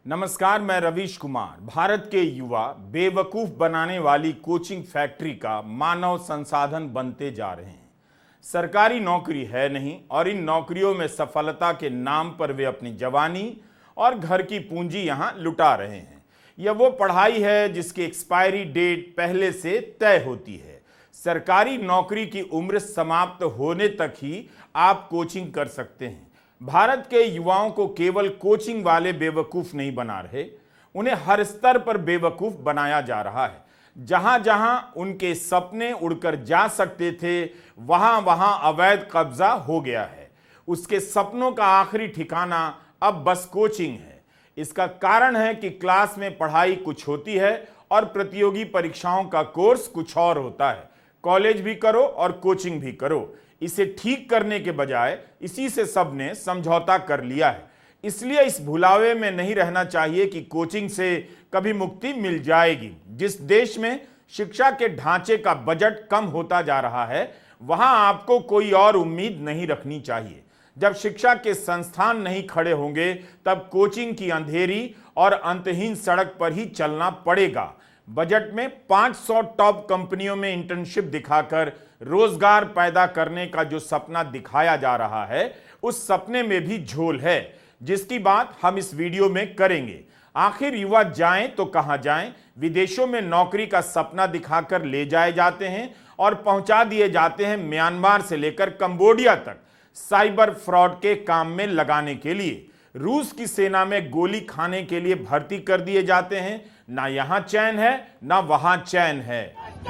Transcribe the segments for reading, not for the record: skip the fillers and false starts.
नमस्कार, मैं रवीश कुमार। भारत के युवा बेवकूफ बनाने वाली कोचिंग फैक्ट्री का मानव संसाधन बनते जा रहे हैं। सरकारी नौकरी है नहीं और इन नौकरियों में सफलता के नाम पर वे अपनी जवानी और घर की पूंजी यहां लुटा रहे हैं। यह वो पढ़ाई है जिसकी एक्सपायरी डेट पहले से तय होती है। सरकारी नौकरी की उम्र समाप्त होने तक ही आप कोचिंग कर सकते हैं। भारत के युवाओं को केवल कोचिंग वाले बेवकूफ नहीं बना रहे, उन्हें हर स्तर पर बेवकूफ बनाया जा रहा है। जहां जहां उनके सपने उड़कर जा सकते थे, वहां वहां अवैध कब्जा हो गया है। उसके सपनों का आखिरी ठिकाना अब बस कोचिंग है। इसका कारण है कि क्लास में पढ़ाई कुछ होती है और प्रतियोगी परीक्षाओं का कोर्स कुछ और होता है। कॉलेज भी करो और कोचिंग भी करो। इसे ठीक करने के बजाय इसी से सबने समझौता कर लिया है। इसलिए इस भुलावे में नहीं रहना चाहिए कि कोचिंग से कभी मुक्ति मिल जाएगी। जिस देश में शिक्षा के ढांचे का बजट कम होता जा रहा है, वहां आपको कोई और उम्मीद नहीं रखनी चाहिए। जब शिक्षा के संस्थान नहीं खड़े होंगे, तब कोचिंग की अंधेरी और अंतहीन सड़क पर ही चलना पड़ेगा। बजट में 500 टॉप कंपनियों में इंटर्नशिप दिखाकर रोजगार पैदा करने का जो सपना दिखाया जा रहा है, उस सपने में भी झोल है, जिसकी बात हम इस वीडियो में करेंगे। आखिर युवा जाएं तो कहां जाएं? विदेशों में नौकरी का सपना दिखाकर ले जाए जाते हैं और पहुंचा दिए जाते हैं म्यांमार से लेकर कंबोडिया तक साइबर फ्रॉड के काम में लगाने के लिए। रूस की सेना में गोली खाने के लिए भर्ती कर दिए जाते हैं। ना यहां चैन है, ना वहां चैन है।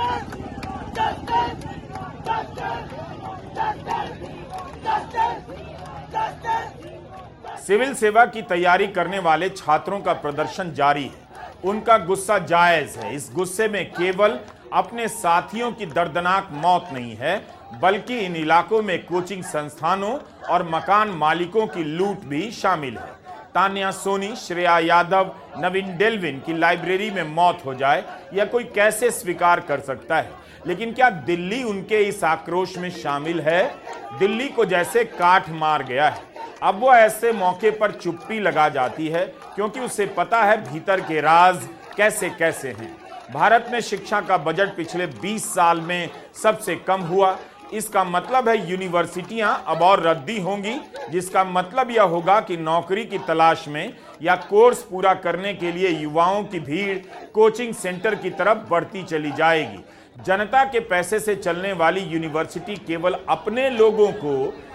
सिविल सेवा की तैयारी करने वाले छात्रों का प्रदर्शन जारी है। उनका गुस्सा जायज है। इस गुस्से में केवल अपने साथियों की दर्दनाक मौत नहीं है, बल्कि इन इलाकों में कोचिंग संस्थानों और मकान मालिकों की लूट भी शामिल है। तान्या सोनी, श्रेया यादव, नवीन डेल्विन की लाइब्रेरी में मौत हो जाए, यह कोई कैसे स्वीकार कर सकता है? लेकिन क्या दिल्ली उनके इस आक्रोश में शामिल है? दिल्ली को जैसे काठ मार गया है। अब वो ऐसे मौके पर चुप्पी लगा जाती है, क्योंकि उसे पता है भीतर के राज कैसे कैसे हैं। भारत में शिक्षा का बजट पिछले 20 साल में सबसे कम हुआ। इसका मतलब है यूनिवर्सिटियां अब और रद्दी होंगी, जिसका मतलब यह होगा कि नौकरी की तलाश में या कोर्स पूरा करने के लिए युवाओं की भीड़ कोचिंग सेंटर की तरफ बढ़ती चली जाएगी। जनता के पैसे से चलने वाली यूनिवर्सिटी केवल अपने लोगों को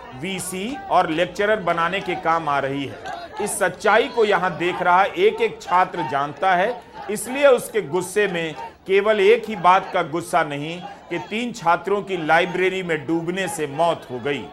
वीसी और लेक्चरर बनाने के काम आ रही है। इस सच्चाई को यहां देख रहा एक एक छात्र जानता है। इसलिए उसके गुस्से में केवल एक ही बात का गुस्सा नहीं कि 3 छात्रों की लाइब्रेरी में डूबने से मौत हो गई।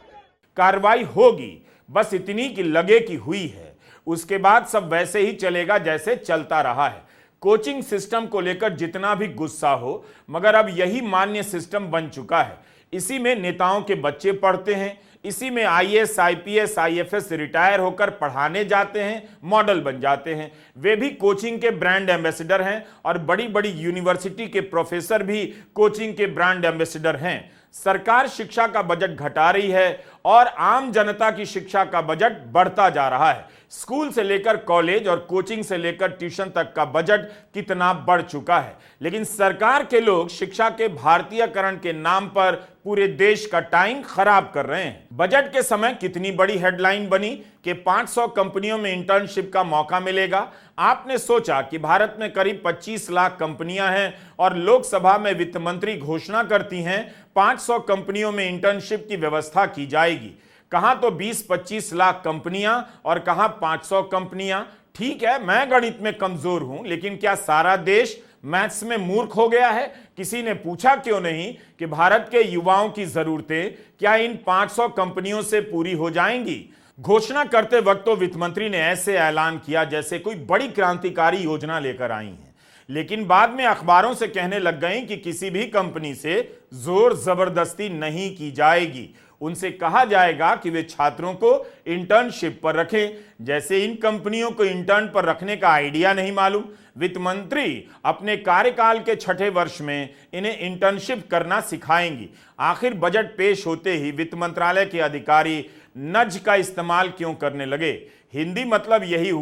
कार्रवाई होगी, बस इतनी कि लगे कि हुई है। उसके बाद सब वैसे ही चलेगा जैसे चलता रहा है। कोचिंग सिस्टम को लेकर जितना भी गुस्सा हो, मगर अब यही मान्य सिस्टम बन चुका है। इसी में नेताओं के बच्चे पढ़ते हैं, इसी में आईएएस, आईपीएस, आईएफएस रिटायर होकर पढ़ाने जाते हैं, मॉडल बन जाते हैं। वे भी कोचिंग के ब्रांड एम्बेसडर हैं और बड़ी बड़ी यूनिवर्सिटी के प्रोफेसर भी कोचिंग के ब्रांड एम्बेसडर हैं। सरकार शिक्षा का बजट घटा रही है और आम जनता की शिक्षा का बजट बढ़ता जा रहा है। स्कूल से लेकर कॉलेज और कोचिंग से लेकर ट्यूशन तक का बजट कितना बढ़ चुका है। लेकिन सरकार के लोग शिक्षा के भारतीयकरण के नाम पर पूरे देश का टाइम खराब कर रहे हैं। बजट के समय कितनी बड़ी हेडलाइन बनी कि 500 कंपनियों में इंटर्नशिप का मौका मिलेगा। आपने सोचा कि भारत में करीब 25 लाख कंपनियां हैं और लोकसभा में वित्त मंत्री घोषणा करती हैं 500 कंपनियों में इंटर्नशिप की व्यवस्था की जाएगी। कहां तो 20-25 लाख कंपनियां और कहां 500 कंपनियां। ठीक है, मैं गणित में कमजोर हूं, लेकिन क्या सारा देश मैथ्स में मूर्ख हो गया है? किसी ने पूछा क्यों नहीं कि भारत के युवाओं की जरूरतें क्या इन 500 कंपनियों से पूरी हो जाएंगी? घोषणा करते वक्त तो वित्त मंत्री ने ऐसे ऐलान किया जैसे कोई बड़ी क्रांतिकारी योजना लेकर आई है, लेकिन बाद में अखबारों से कहने लग गए कि किसी भी कंपनी से जोर जबरदस्ती नहीं की जाएगी। उनसे कहा जाएगा कि वे छात्रों को इंटर्नशिप पर रखें। जैसे इन कंपनियों को इंटर्न पर रखने का आइडिया नहीं मालूम। वित्त मंत्री अपने कार्यकाल के 6ठे वर्ष में इन्हें इंटर्नशिप करना सिखाएंगी। आखिर बजट पेश होते ही वित्त मंत्रालय के अधिकारी नज का इस्तेमाल क्यों करने लगे? हिंदी मतलब यही हुआ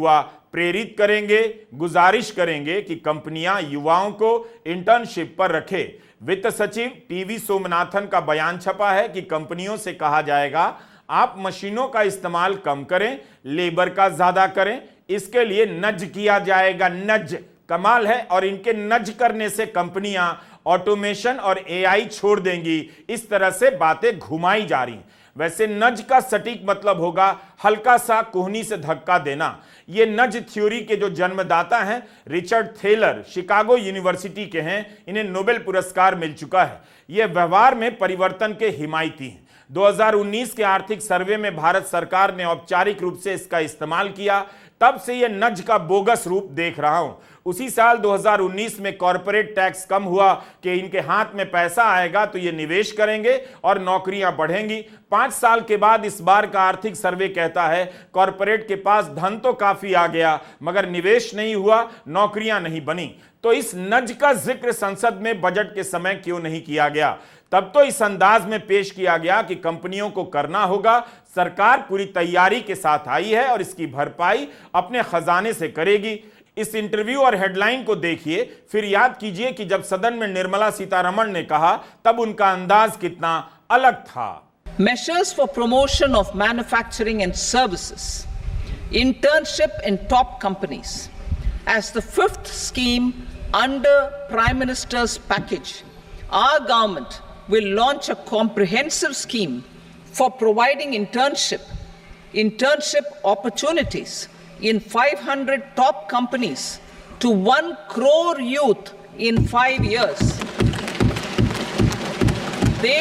प्रेरित करेंगे, गुजारिश करेंगे कि कंपनियां युवाओं को इंटर्नशिप पर रखे। वित्त सचिव टीवी सोमनाथन का बयान छपा है कि कंपनियों से कहा जाएगा आप मशीनों का इस्तेमाल कम करें, लेबर का ज्यादा करें, इसके लिए नज किया जाएगा। नज कमाल है। और इनके नज करने से कंपनियां ऑटोमेशन और एआई छोड़ देंगी, इस तरह से बातें घुमाई जा रही। वैसे नज का सटीक मतलब होगा हल्का सा कोहनी से धक्का देना। ये नज थ्योरी के जो जन्मदाता हैं रिचर्ड थेलर शिकागो यूनिवर्सिटी के हैं, इन्हें नोबेल पुरस्कार मिल चुका है। ये व्यवहार में परिवर्तन के हिमायती हैं। 2019 के आर्थिक सर्वे में भारत सरकार ने औपचारिक रूप से इसका इस्तेमाल किया, तब से यह नज का बोगस रूप देख रहा हूं। उसी साल 2019 में कॉर्पोरेट टैक्स कम हुआ कि इनके हाथ में पैसा आएगा तो ये निवेश करेंगे और नौकरियां बढ़ेंगी। 5 साल के बाद इस बार का आर्थिक सर्वे कहता है कॉर्पोरेट के पास धन तो काफी आ गया मगर निवेश नहीं हुआ, नौकरियां नहीं बनी। तो इस नज का जिक्र संसद में बजट के समय क्यों नहीं किया गया? तब तो इस अंदाज में पेश किया गया कि कंपनियों को करना होगा, सरकार पूरी तैयारी के साथ आई है और इसकी भरपाई अपने खजाने से करेगी। इस इंटरव्यू और हेडलाइन को देखिए, फिर याद कीजिए कि जब सदन में निर्मला सीतारमण ने कहा तब उनका अंदाज कितना अलग था। Measures for promotion of manufacturing and services, internship in top companies. As the 5th scheme under Prime Minister's package, our government will launch a comprehensive scheme for providing internship opportunities in 500 top companies to 1 crore youth in 5 years. They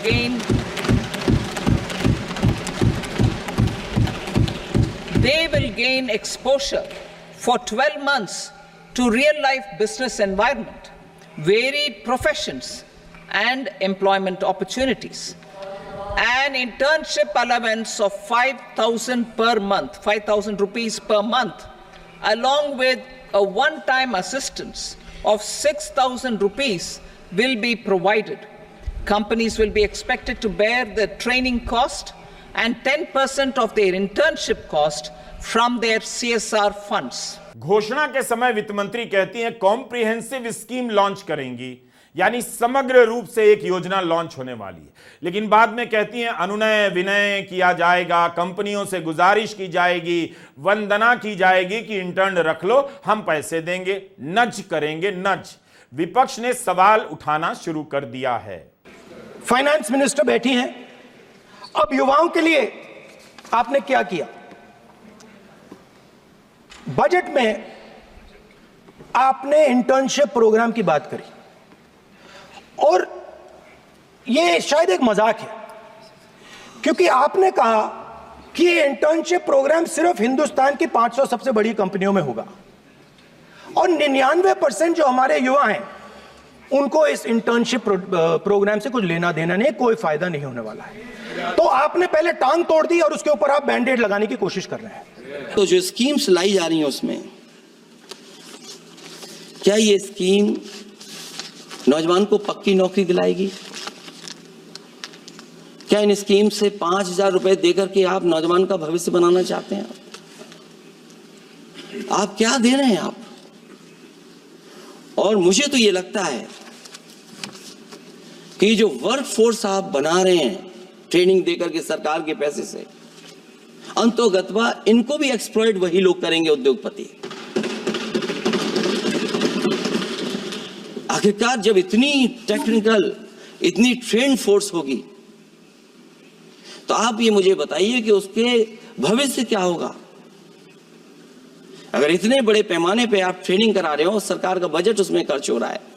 will gain exposure for 12 months to real-life business environment, varied professions, and employment opportunities. An internship allowance of 5,000 per month, 5,000 rupees per month, along with a one-time assistance of 6,000 rupees will be provided. Companies will be expected to bear the training cost and 10% of their internship cost from their CSR funds. घोषणा के समय वित्त मंत्री कहती हैं comprehensive scheme launch करेंगी, यानी समग्र रूप से एक योजना लॉन्च होने वाली है। लेकिन बाद में कहती हैं अनुनय विनय किया जाएगा, कंपनियों से गुजारिश की जाएगी, वंदना की जाएगी कि इंटर्न रख लो, हम पैसे देंगे, नज करेंगे नज। विपक्ष ने सवाल उठाना शुरू कर दिया है। फाइनेंस मिनिस्टर बैठी हैं, अब युवाओं के लिए आपने क्या किया? बजट में आपने इंटर्नशिप प्रोग्राम की बात करी और यह शायद एक मजाक है, क्योंकि आपने कहा कि ये इंटर्नशिप प्रोग्राम सिर्फ हिंदुस्तान की 500 सबसे बड़ी कंपनियों में होगा और 99% जो हमारे युवा हैं उनको इस इंटर्नशिप प्रोग्राम से कुछ लेना देना नहीं, कोई फायदा नहीं होने वाला है। तो आपने पहले टांग तोड़ दी और उसके ऊपर आप बैंडेड लगाने की कोशिश कर रहे हैं। तो जो स्कीम्स लाई जा रही हैं उसमें क्या ये स्कीम नौजवान को पक्की नौकरी दिलाएगी? क्या इन स्कीम से 5,000 रुपए देकर के आप नौजवान का भविष्य बनाना चाहते हैं? आप क्या दे रहे हैं आप? और मुझे तो ये लगता है कि जो वर्क फोर्स आप बना रहे हैं ट्रेनिंग देकर के सरकार के पैसे से, अंतोगत्वा इनको भी एक्सप्लॉइट वही लोग करेंगे, उद्योगपति। आखिरकार जब इतनी टेक्निकल, इतनी ट्रेन फोर्स होगी तो आप ये मुझे बताइए कि उसके भविष्य क्या होगा? अगर इतने बड़े पैमाने पे आप ट्रेनिंग करा रहे हो, सरकार का बजट उसमें खर्च हो रहा है,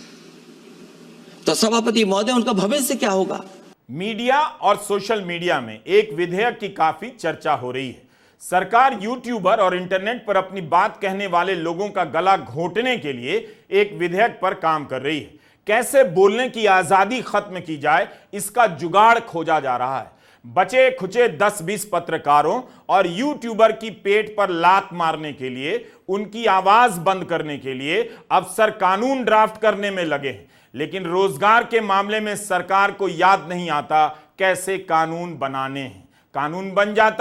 तो सभापति महोदय उनका भविष्य क्या होगा? मीडिया और सोशल मीडिया में एक विधेयक की काफी चर्चा हो रही है। सरकार यूट्यूबर और इंटरनेट पर अपनी बात कहने वाले लोगों का गला घोंटने के लिए एक विधेयक पर काम कर रही है। कैसे बोलने की आजादी खत्म की जाए, इसका जुगाड़ खोजा जा रहा है। बचे खुचे 10-20 पत्रकारों और यूट्यूबर की पेट पर लात मारने के लिए, उनकी आवाज बंद करने के लिए अफसर कानून ड्राफ्ट करने में लगे हैं। लेकिन रोजगार के मामले में सरकार को याद नहीं आता कैसे कानून बनाने हैं। कानून बन जाता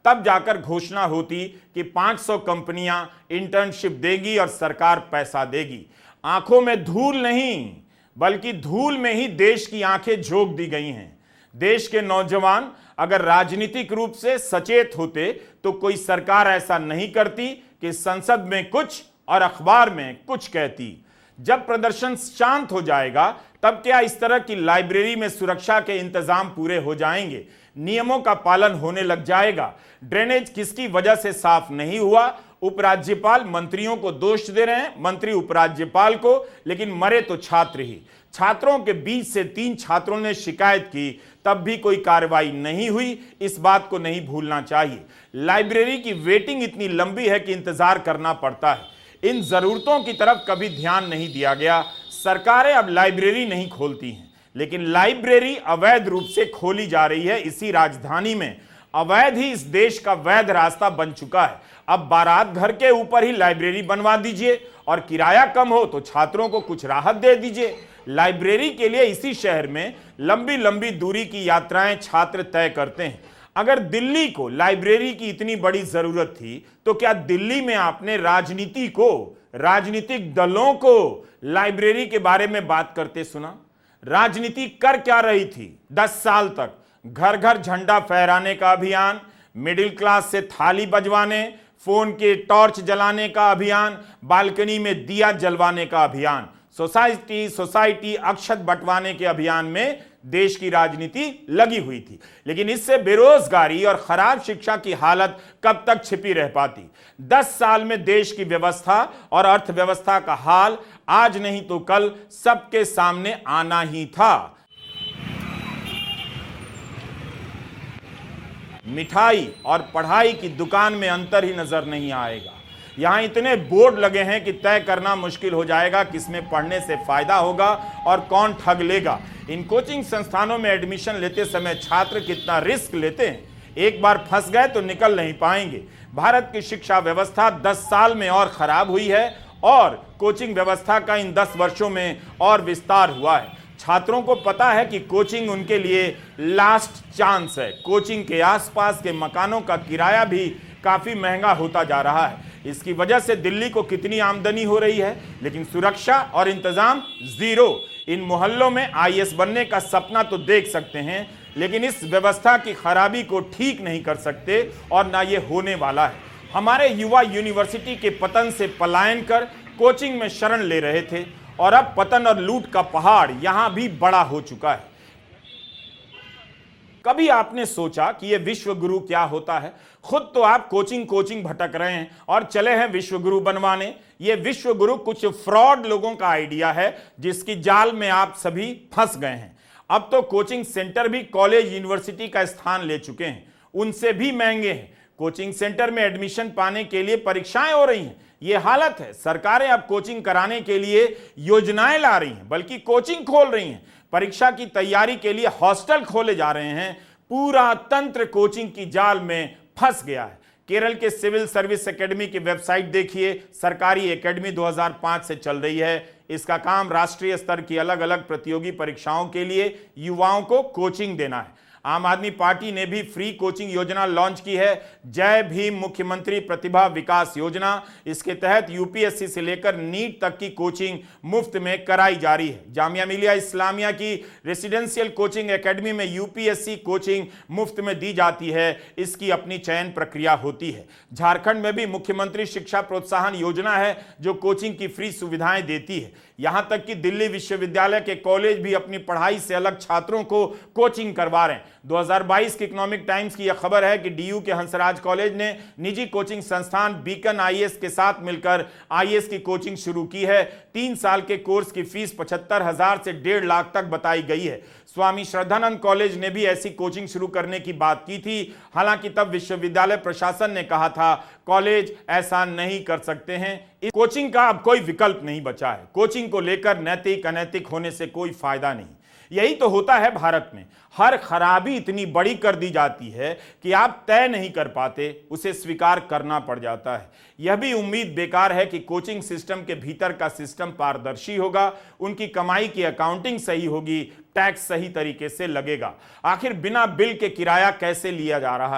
तब जाकर घोषणा होती कि 500 कंपनियां इंटर्नशिप देगी और सरकार पैसा देगी। आंखों में धूल नहीं, बल्कि धूल में ही देश की आंखें झोंक दी गई हैं। देश के नौजवान अगर राजनीतिक रूप से सचेत होते तो कोई सरकार ऐसा नहीं करती कि संसद में कुछ और अखबार में कुछ कहती। जब प्रदर्शन शांत हो जाएगा तब क्या इस तरह की लाइब्रेरी में सुरक्षा के इंतजाम पूरे हो जाएंगे, नियमों का पालन होने लग जाएगा। ड्रेनेज किसकी वजह से साफ नहीं हुआ, उपराज्यपाल मंत्रियों को दोष दे रहे हैं, मंत्री उपराज्यपाल को, लेकिन मरे तो छात्र ही। छात्रों के बीच से 3 छात्रों ने शिकायत की, तब भी कोई कार्रवाई नहीं हुई। इस बात को नहीं भूलना चाहिए। लाइब्रेरी की वेटिंग इतनी लंबी है कि इंतजार करना पड़ता है। इन जरूरतों की तरफ कभी ध्यान नहीं दिया गया। सरकारें अब लाइब्रेरी नहीं खोलती हैं, लेकिन लाइब्रेरी अवैध रूप से खोली जा रही है। इसी राजधानी में अवैध ही इस देश का वैध रास्ता बन चुका है। अब बारात घर के ऊपर ही लाइब्रेरी बनवा दीजिए और किराया कम हो तो छात्रों को कुछ राहत दे दीजिए। लाइब्रेरी के लिए इसी शहर में लंबी लंबी दूरी की यात्राएं छात्र तय करते हैं। अगर दिल्ली को लाइब्रेरी की इतनी बड़ी जरूरत थी तो क्या दिल्ली में आपने राजनीति को, राजनीतिक दलों को लाइब्रेरी के बारे में बात करते सुना? राजनीति कर क्या रही थी 10 साल तक? घर घर झंडा फहराने का अभियान, मिडिल क्लास से थाली बजवाने, फोन के टॉर्च जलाने का अभियान, बालकनी में दिया जलवाने का अभियान, सोसाइटी अक्षत बंटवाने के अभियान में देश की राजनीति लगी हुई थी। लेकिन इससे बेरोजगारी और खराब शिक्षा की हालत कब तक छिपी रह पाती? 10 साल में देश की व्यवस्था और अर्थव्यवस्था का हाल आज नहीं तो कल सबके सामने आना ही था। मिठाई और पढ़ाई की दुकान में अंतर ही नजर नहीं आएगा। यहां इतने बोर्ड लगे हैं कि तय करना मुश्किल हो जाएगा किसमें पढ़ने से फायदा होगा और कौन ठग लेगा। इन कोचिंग संस्थानों में एडमिशन लेते समय छात्र कितना रिस्क लेते हैं, एक बार फंस गए तो निकल नहीं पाएंगे। भारत की शिक्षा व्यवस्था 10 साल में और खराब हुई है और कोचिंग व्यवस्था का इन 10 वर्षों में और विस्तार हुआ है। छात्रों को पता है कि कोचिंग उनके लिए लास्ट चांस है। कोचिंग के आसपास के मकानों का किराया भी काफी महंगा होता जा रहा है। इसकी वजह से दिल्ली को कितनी आमदनी हो रही है, लेकिन सुरक्षा और इंतजाम जीरो। इन मोहल्लों में आईएएस बनने का सपना तो देख सकते हैं, लेकिन इस व्यवस्था की खराबी को ठीक नहीं कर सकते और ना ये होने वाला है। हमारे युवा यूनिवर्सिटी के पतन से पलायन कर कोचिंग में शरण ले रहे थे और अब पतन और लूट का पहाड़ यहां भी बड़ा हो चुका है। कभी आपने सोचा कि यह विश्व गुरु क्या होता है? खुद तो आप कोचिंग भटक रहे हैं और चले हैं विश्व गुरु बनवाने। यह विश्व गुरु कुछ फ्रॉड लोगों का आइडिया है जिसकी जाल में आप सभी फंस गए हैं। अब तो कोचिंग सेंटर भी कॉलेज यूनिवर्सिटी का स्थान ले चुके हैं, उनसे भी महंगे हैं। कोचिंग सेंटर में एडमिशन पाने के लिए परीक्षाएं हो रही हैं। यह हालत है। सरकारें अब कोचिंग कराने के लिए योजनाएं ला रही हैं, बल्कि कोचिंग खोल रही हैं। परीक्षा की तैयारी के लिए हॉस्टल खोले जा रहे हैं। पूरा तंत्र कोचिंग की जाल में फंस गया है। केरल के सिविल सर्विस एकेडमी की वेबसाइट देखिए। सरकारी एकेडमी 2005 से चल रही है। इसका काम राष्ट्रीय स्तर की अलग अलग प्रतियोगी परीक्षाओं के लिए युवाओं को कोचिंग देना है। आम आदमी पार्टी ने भी फ्री कोचिंग योजना लॉन्च की है, जय भीम मुख्यमंत्री प्रतिभा विकास योजना। इसके तहत यूपीएससी से लेकर नीट तक की कोचिंग मुफ्त में कराई जा रही है। जामिया मिलिया इस्लामिया की रेसिडेंशियल कोचिंग एकेडमी में यूपीएससी कोचिंग मुफ्त में दी जाती है। इसकी अपनी चयन प्रक्रिया होती है। झारखंड में भी मुख्यमंत्री शिक्षा प्रोत्साहन योजना है जो कोचिंग की फ्री सुविधाएं देती है। यहां तक कि दिल्ली विश्वविद्यालय के कॉलेज भी अपनी पढ़ाई से अलग छात्रों को कोचिंग करवा रहे हैं। 2022 की इकोनॉमिक टाइम्स की यह खबर है कि डीयू के हंसराज कॉलेज ने निजी कोचिंग संस्थान बीकन आईएएस के साथ मिलकर आईएएस की कोचिंग शुरू की है। 3 साल के कोर्स की फीस 75,000 से 1.5 लाख तक बताई गई है। स्वामी श्रद्धानंद कॉलेज ने भी ऐसी कोचिंग शुरू करने की बात की थी। हालांकि तब विश्वविद्यालय प्रशासन ने कहा था कॉलेज ऐसा नहीं कर सकते हैं। इस कोचिंग का अब कोई विकल्प नहीं बचा है। कोचिंग को लेकर नैतिक अनैतिक होने से कोई फायदा नहीं। यही तो होता है भारत में। हर खराबी इतनी बड़ी कर दी जाती है कि आप तय नहीं कर पाते, उसे स्वीकार करना पड़ जाता है। यह भी उम्मीद बेकार है कि कोचिंग सिस्टम के भीतर का सिस्टम पारदर्शी होगा, उनकी कमाई की अकाउंटिंग सही होगी, टैक्स सही तरीके से लगेगा। आखिर बिना बिल के किराया कैसे लिया जा रहा है?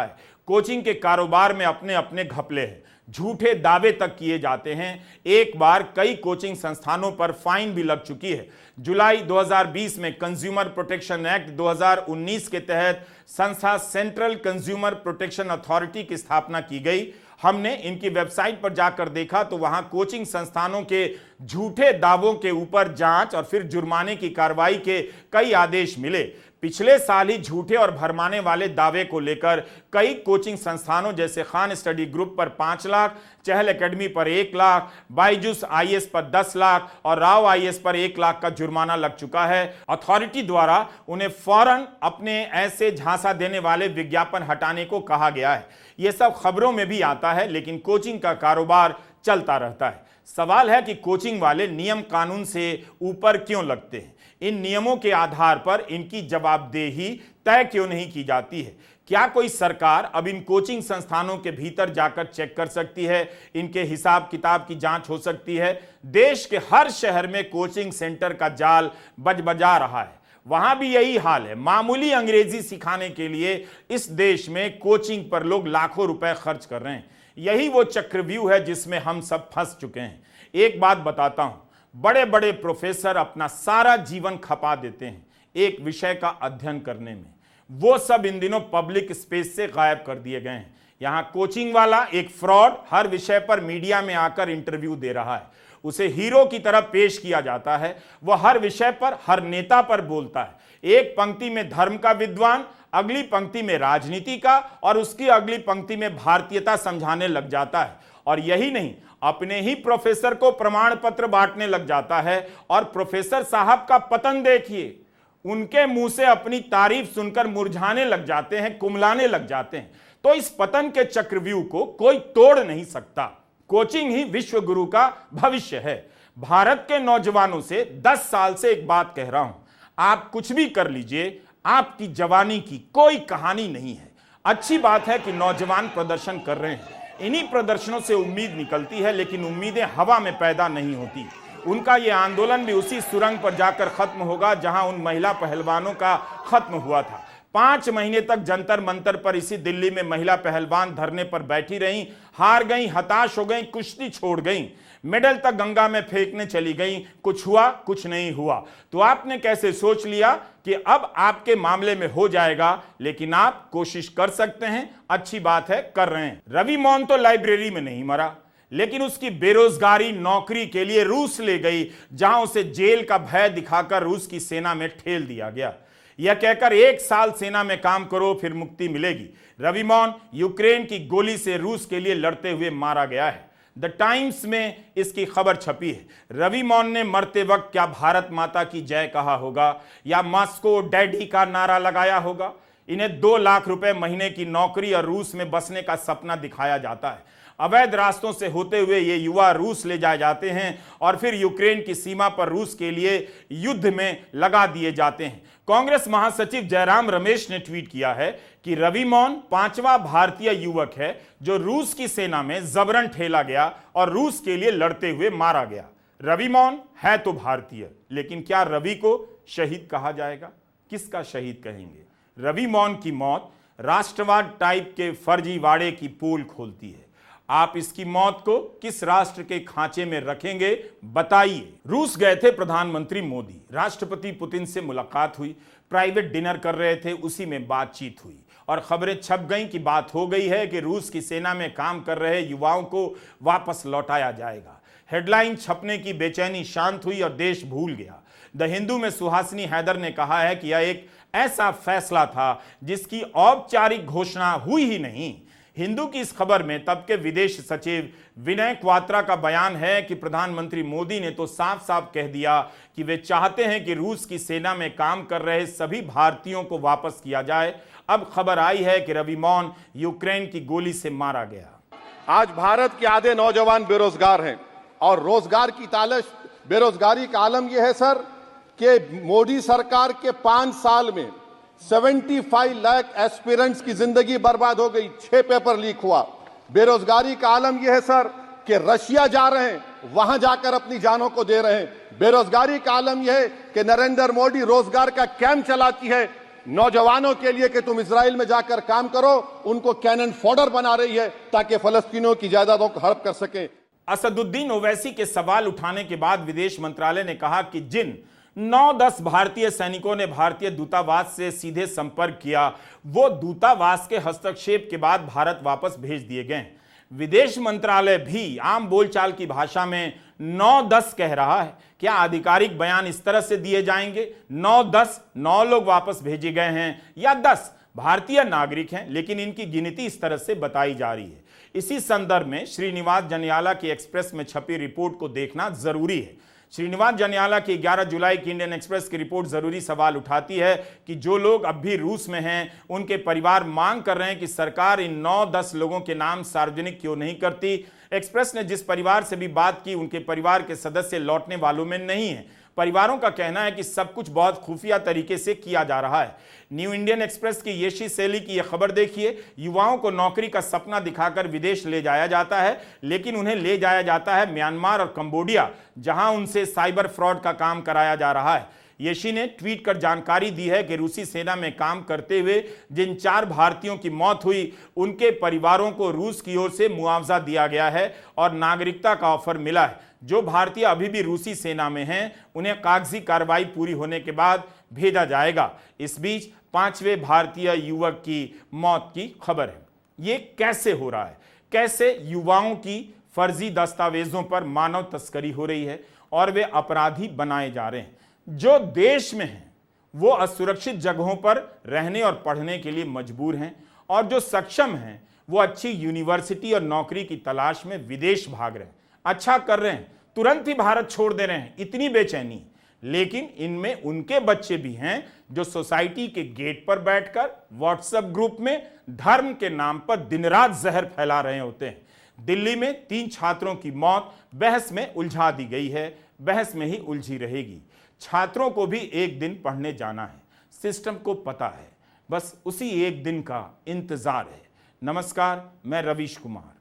कोचिंग के कारोबार में अपने अपने घपले हैं, झूठे दावे तक किए जाते हैं। एक बार कई कोचिंग संस्थानों पर फाइन भी लग चुकी है। जुलाई 2020 में कंज्यूमर प्रोटेक्शन एक्ट 2019 के तहत संस्था सेंट्रल कंज्यूमर प्रोटेक्शन अथॉरिटी की स्थापना की गई। हमने इनकी वेबसाइट पर जाकर देखा तो वहां कोचिंग संस्थानों के झूठे दावों के ऊपर जांच और फिर जुर्माने की कार्रवाई के कई आदेश मिले। पिछले साल ही झूठे और भरमाने वाले दावे को लेकर कई कोचिंग संस्थानों जैसे खान स्टडी ग्रुप पर 5 लाख, चहल एकेडमी पर 1 लाख, बायजूस आईएएस पर 10 लाख और राव आईएएस पर 1 लाख का जुर्माना लग चुका है। अथॉरिटी द्वारा उन्हें फौरन अपने ऐसे झांसा देने वाले विज्ञापन हटाने को कहा गया है। यह सब खबरों में भी आता है, लेकिन कोचिंग का कारोबार चलता रहता है। सवाल है कि कोचिंग वाले नियम कानून से ऊपर क्यों लगते हैं? इन नियमों के आधार पर इनकी जवाबदेही तय क्यों नहीं की जाती है? क्या कोई सरकार अब इन कोचिंग संस्थानों के भीतर जाकर चेक कर सकती है? इनके हिसाब किताब की जांच हो सकती है? देश के हर शहर में कोचिंग सेंटर का जाल बजबजा रहा है, वहां भी यही हाल है। मामूली अंग्रेजी सिखाने के लिए इस देश में कोचिंग पर लोग लाखों रुपए खर्च कर रहे हैं। यही वो चक्रव्यूह है जिसमें हम सब फंस चुके हैं। एक बात बताता हूं, बड़े बड़े प्रोफेसर अपना सारा जीवन खपा देते हैं एक विषय का अध्ययन करने में। वो सब इन दिनों पब्लिक स्पेस से गायब कर दिए गए हैं। यहां कोचिंग वाला एक फ्रॉड हर विषय पर मीडिया में आकर इंटरव्यू दे रहा है, उसे हीरो की तरह पेश किया जाता है। वह हर विषय पर हर नेता पर बोलता है। एक पंक्ति में धर्म का विद्वान, अगली पंक्ति में राजनीति का और उसकी अगली पंक्ति में भारतीयता समझाने लग जाता है। और यही नहीं, अपने ही प्रोफेसर को प्रमाण पत्र बांटने लग जाता है। और प्रोफेसर साहब का पतन देखिए, उनके मुंह से अपनी तारीफ सुनकर मुरझाने लग जाते हैं, कुमलाने लग जाते हैं। तो इस पतन के चक्रव्यूह को कोई तोड़ नहीं सकता। कोचिंग ही विश्व गुरु का भविष्य है। भारत के नौजवानों से 10 साल से एक बात कह रहा हूं, आप कुछ भी कर लीजिए, आपकी जवानी की कोई कहानी नहीं है। अच्छी बात है कि नौजवान प्रदर्शन कर रहे हैं, इन्हीं प्रदर्शनों से उम्मीद निकलती है, लेकिन उम्मीदें हवा में पैदा नहीं होती। उनका यह आंदोलन भी उसी सुरंग पर जाकर खत्म होगा जहां उन महिला पहलवानों का खत्म हुआ था। 5 महीने तक जंतर मंतर पर इसी दिल्ली में महिला पहलवान धरने पर बैठी रहीं, हार गईं, हताश हो गईं, कुश्ती छोड़ गईं, मेडल तक गंगा में फेंकने चली गईं। कुछ हुआ? कुछ नहीं हुआ। तो आपने कैसे सोच लिया कि अब आपके मामले में हो जाएगा? लेकिन आप कोशिश कर सकते हैं, अच्छी बात है, कर रहे हैं। रवि मोहन तो लाइब्रेरी में नहीं मरा, लेकिन उसकी बेरोजगारी नौकरी के लिए रूस ले गई, जहां उसे जेल का भय दिखाकर रूस की सेना में ठेल दिया गया। यह कहकर 1 साल सेना में काम करो फिर मुक्ति मिलेगी। रवि मोहन यूक्रेन की गोली से रूस के लिए लड़ते हुए मारा गया है। द टाइम्स में इसकी खबर छपी है। रवि मोहन ने मरते वक्त क्या भारत माता की जय कहा होगा या मॉस्को डैडी का नारा लगाया होगा? इन्हें 2 लाख रुपए महीने की नौकरी और रूस में बसने का सपना दिखाया जाता है। अवैध रास्तों से होते हुए ये युवा रूस ले जाए जाते हैं और फिर यूक्रेन की सीमा पर रूस के लिए युद्ध में लगा दिए जाते हैं। कांग्रेस महासचिव जयराम रमेश ने ट्वीट किया है कि रवि मोहन 5वां भारतीय युवक है जो रूस की सेना में जबरन ठेला गया और रूस के लिए लड़ते हुए मारा गया। रवि मोहन है तो भारतीय, लेकिन क्या रवि को शहीद कहा जाएगा? किसका शहीद कहेंगे? रवि मोहन की मौत राष्ट्रवाद टाइप के फर्जीवाड़े की पोल खोलती है। आप इसकी मौत को किस राष्ट्र के खांचे में रखेंगे, बताइए। रूस गए थे प्रधानमंत्री मोदी, राष्ट्रपति पुतिन से मुलाकात हुई, प्राइवेट डिनर कर रहे थे, उसी में बातचीत हुई और खबरें छप गईं कि बात हो गई है कि रूस की सेना में काम कर रहे युवाओं को वापस लौटाया जाएगा। हेडलाइन छपने की बेचैनी शांत हुई और देश भूल गया। द हिंदू में सुहासिनी हैदर ने कहा है कि यह एक ऐसा फैसला था जिसकी औपचारिक घोषणा हुई ही नहीं। हिंदू की इस खबर में तब के विदेश सचिव विनय क्वात्रा का बयान है कि प्रधानमंत्री मोदी ने तो साफ साफ कह दिया कि वे चाहते हैं कि रूस की सेना में काम कर रहे सभी भारतीयों को वापस किया जाए। अब खबर आई है कि रवि मोहन यूक्रेन की गोली से मारा गया। आज भारत के आधे नौजवान बेरोजगार हैं और रोजगार की तालाश, बेरोजगारी का आलम यह है सर कि मोदी सरकार के 5 साल में 75 लाख एस्पिरेंट्स की जिंदगी बर्बाद हो गई, 6 पेपर लीक हुआ। बेरोजगारी का आलम यह है सर कि रशिया जा रहे हैं, वहां जाकर अपनी जानों को दे रहे हैं। बेरोजगारी का आलम यह है कि नरेंद्र मोदी रोजगार का कैंप चलाती है, नौजवानों के लिए कि तुम इजराइल में जाकर काम करो, उनको कैनन फॉडर बना रही है ताकि फलस्तीनियों की जायदादों को हड़प कर सके। असदुद्दीन ओवैसी के सवाल उठाने के बाद विदेश मंत्रालय ने कहा कि जिन 9-10 भारतीय सैनिकों ने भारतीय दूतावास से सीधे संपर्क किया, वो दूतावास के हस्तक्षेप के बाद भारत वापस भेज दिए गए। विदेश मंत्रालय भी आम बोलचाल की भाषा में 9-10 कह रहा है। क्या आधिकारिक बयान इस तरह से दिए जाएंगे? 9-10 9 लोग वापस भेजे गए हैं या 10 भारतीय नागरिक हैं, लेकिन इनकी गिनती इस तरह से बताई जा रही है। इसी संदर्भ में श्रीनिवास जनियाला की एक्सप्रेस में छपी रिपोर्ट को देखना जरूरी है। श्रीनिवास जनियाला की 11 जुलाई की इंडियन एक्सप्रेस की रिपोर्ट जरूरी सवाल उठाती है कि जो लोग अब भी रूस में हैं, उनके परिवार मांग कर रहे हैं कि सरकार इन 9-10 लोगों के नाम सार्वजनिक क्यों नहीं करती। एक्सप्रेस ने जिस परिवार से भी बात की, उनके परिवार के सदस्य लौटने वालों में नहीं है। परिवारों का कहना है कि सब कुछ बहुत खुफिया तरीके से किया जा रहा है। न्यू इंडियन एक्सप्रेस की येशी सेली की यह खबर देखिए। युवाओं को नौकरी का सपना दिखाकर विदेश ले जाया जाता है, लेकिन उन्हें ले जाया जाता है म्यांमार और कंबोडिया, जहां उनसे साइबर फ्रॉड का काम कराया जा रहा है। येशी ने ट्वीट कर जानकारी दी है कि रूसी सेना में काम करते हुए जिन 4 भारतीयों की मौत हुई, उनके परिवारों को रूस की ओर से मुआवजा दिया गया है और नागरिकता का ऑफर मिला है। जो भारतीय अभी भी रूसी सेना में हैं, उन्हें कागजी कार्रवाई पूरी होने के बाद भेजा जाएगा। इस बीच 5वें भारतीय युवक की मौत की खबर है। ये कैसे हो रहा है? कैसे युवाओं की फर्जी दस्तावेजों पर मानव तस्करी हो रही है और वे अपराधी बनाए जा रहे हैं? जो देश में हैं, वो असुरक्षित जगहों पर रहने और पढ़ने के लिए मजबूर हैं, और जो सक्षम हैं, वो अच्छी यूनिवर्सिटी और नौकरी की तलाश में विदेश भाग रहे हैं। अच्छा कर रहे हैं, तुरंत ही भारत छोड़ दे रहे हैं, इतनी बेचैनी। लेकिन इनमें उनके बच्चे भी हैं जो सोसाइटी के गेट पर बैठकर व्हाट्सएप ग्रुप में धर्म के नाम पर दिन रात जहर फैला रहे होते हैं। दिल्ली में 3 छात्रों की मौत बहस में उलझा दी गई है, बहस में ही उलझी रहेगी। छात्रों को भी एक दिन पढ़ने जाना है, सिस्टम को पता है, बस उसी एक दिन का इंतजार है। नमस्कार, मैं रवीश कुमार।